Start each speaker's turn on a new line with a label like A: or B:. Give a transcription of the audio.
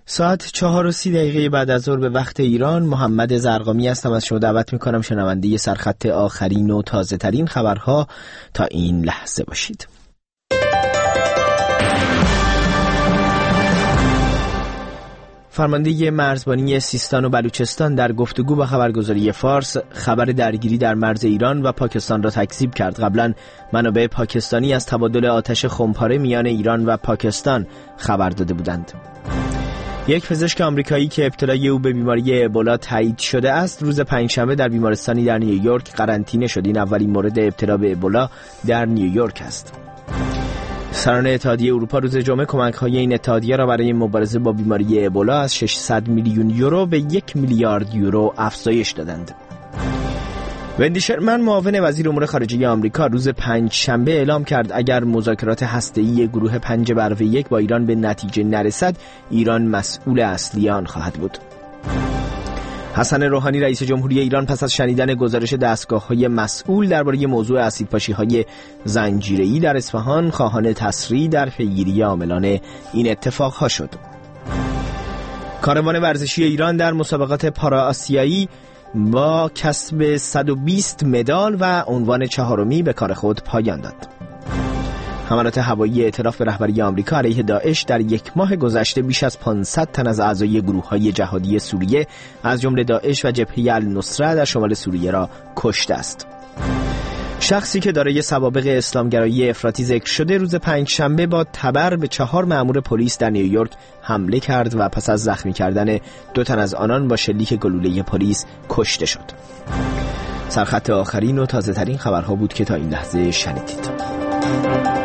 A: ساعت 4:30 بعد از ظهر به وقت ایران. محمد زرقامی هستم. از شما دعوت میکنم شنونده سرخط آخرین و تازه ترین خبرها تا این لحظه باشید. فرمانده مرزبانی سیستان و بلوچستان در گفتگو با خبرگزاری فارس خبر درگیری در مرز ایران و پاکستان را تکذیب کرد. قبلا منابع پاکستانی از تبادل آتش خمپاره میان ایران و پاکستان خبر داده بودند. یک پزشک آمریکایی که ابتلای او به بیماری ابولا تایید شده است، روز پنجشنبه در بیمارستانی در نیویورک قرنطینه شد. این اولین مورد ابتلا به ابولا در نیویورک است. سران اتحادیه اروپا روز جمعه کمک‌های این اتحادیه را برای مبارزه با بیماری ابولا از 600 میلیون یورو به 1 میلیارد یورو افزایش دادند. وندی شرمن معاون وزیر امور خارجه آمریکا روز پنجشنبه اعلام کرد اگر مذاکرات هسته‌ای گروه 5+1 با ایران به نتیجه نرسد، ایران مسئول اصلی آن خواهد بود. حسن روحانی رئیس جمهوری ایران پس از شنیدن گزارش دستگاه‌های مسئول درباره موضوع اسیدپاشی‌های زنجیره‌ای در اصفهان، خواهان تسریع در پیگیری عاملان این اتفاق‌ها شد. کاروان ورزشی ایران در مسابقات پارآسیایی با کسب 120 مدال و عنوان چهارمی به کار خود پایان داد. حملات هوایی ائتلاف به رهبری آمریکا علیه داعش در یک ماه گذشته بیش از 500 تن از اعضای گروه‌های جهادی سوریه از جمله داعش و جبهه النصره در شمال سوریه را کشته است. شخصی که دارای سوابق اسلامگرایی افراطی ذکر شده روز پنجشنبه با تبر به 4 مأمور پلیس در نیویورک حمله کرد و پس از زخمی کردن 2 تن از آنان با شلیک گلوله پلیس کشته شد. سرخط آخرین و تازه ترین خبرها بود که تا این لحظه شنیدید.